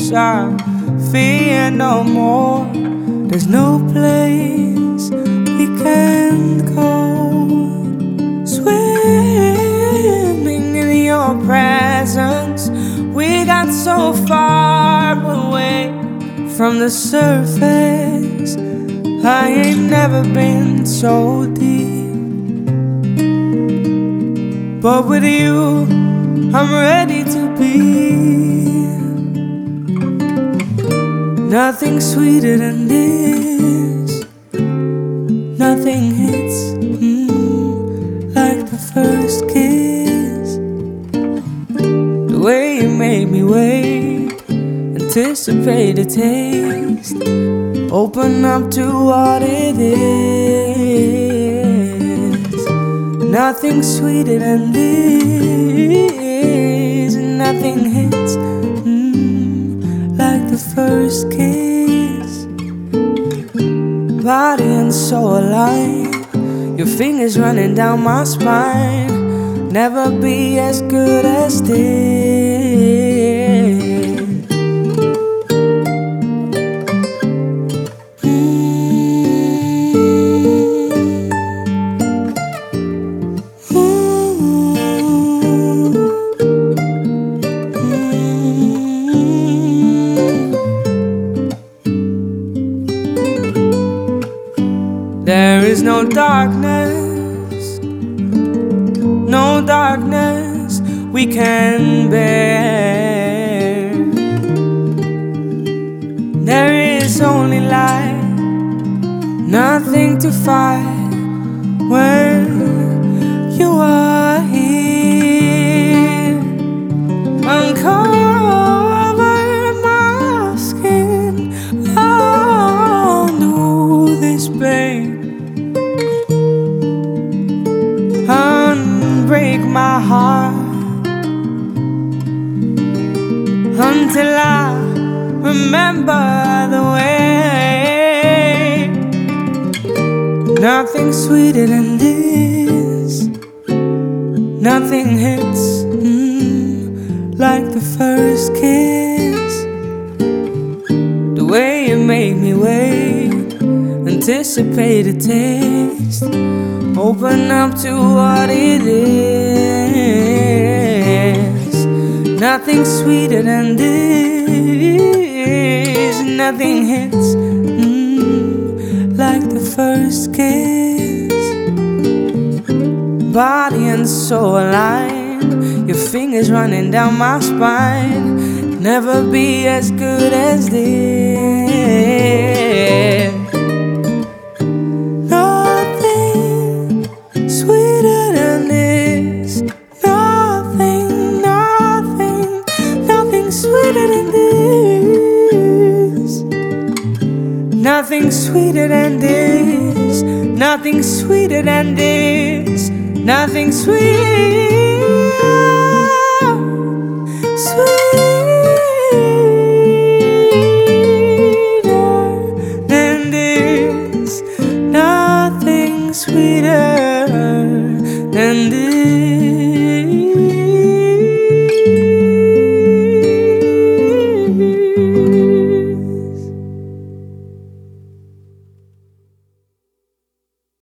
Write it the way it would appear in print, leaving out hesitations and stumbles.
close, I fear no more. There's no place we can go. Swimming in your presence, we got so far away from the surface. I ain't never been so deep, but with you, I'm ready to be. Nothing sweeter than this. Nothing hits like the first kiss. The way you made me wait, anticipate the taste, open up to what it is. Nothing sweeter than this. Nothing hits like the first kiss. Body and soul aligned, your fingers running down my spine. Never be as good as this. There is no darkness, no darkness we can bear. There is only light, nothing to fight when you are here. Uncover my skin, undo this pain, unbreak my heart until I remember the way. Nothing sweeter than this. Nothing hits like the first kiss. The way you made me wait, anticipate a taste, open up to what it is. Nothing sweeter than this. Nothing hits like the first kiss. Body and soul aligned, your fingers running down my spine. Never be as good as this. Nothing sweeter than this. Nothing, nothing, nothing sweeter than this. Nothing sweeter than this. Nothing sweeter than this. Nothing sweet.